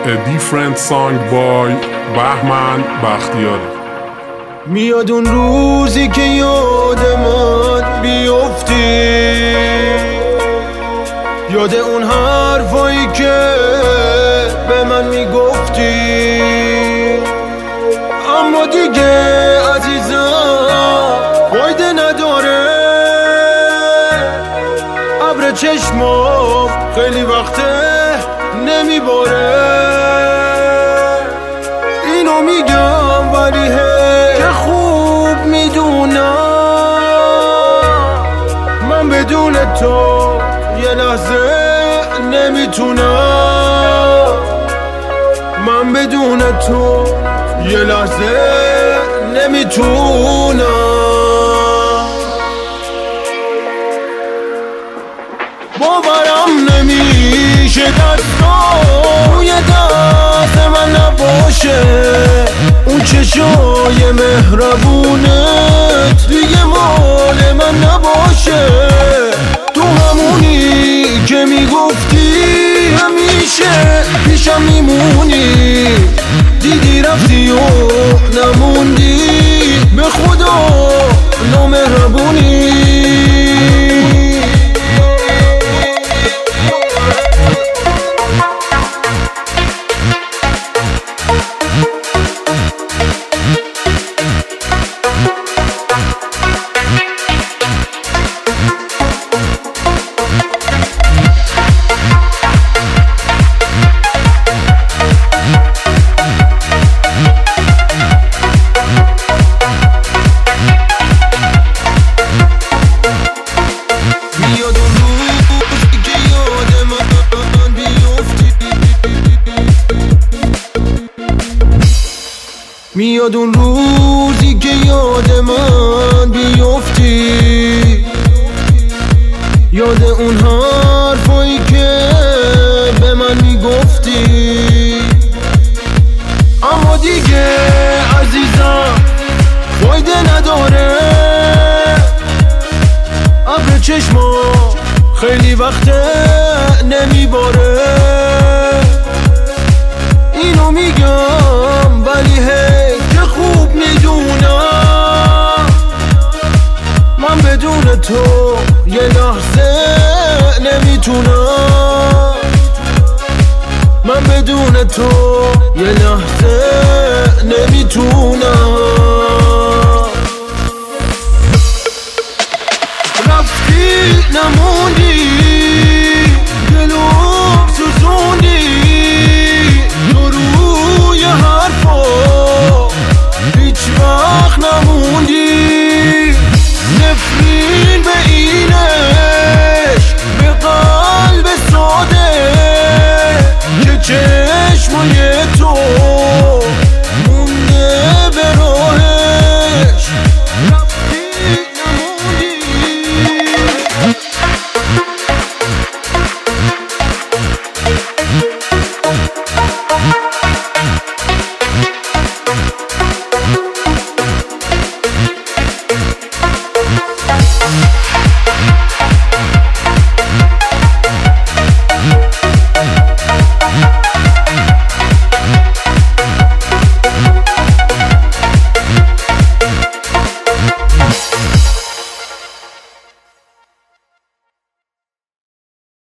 A different song by بهمن بختیاری. میاد اون روزی که یاد من بیفتی، یاد اون حرفایی که به من میگفتی، اما دیگه عزیزم فایده نداره. ابر چشمام خیلی وقته نمیباره. اینو میگم ولی که خوب میدونم من بدون تو یه لحظه نمیتونم. من بدون تو یه لحظه نمیتونم. باورم نمیشه روی دست من نباشه اون چشای مهربونت دیگه مال من نباشه. تو همونی که میگفتی همیشه پیشم میمونی، دیدی رفتی و نموندی، به خدا نامهربونی. میاد اون روزی که یاد من بیفتی، یاد اون حرفایی که به من میگفتی، اما دیگه عزیزم فایده نداره. ابر چشمام خیلی وقته نمیباره. اینو میگم ولی که خوب میدونم من بدون تو یه لحظه نمیتونم. من بدون تو یه لحظه نمیتونم. رفتی نموندی،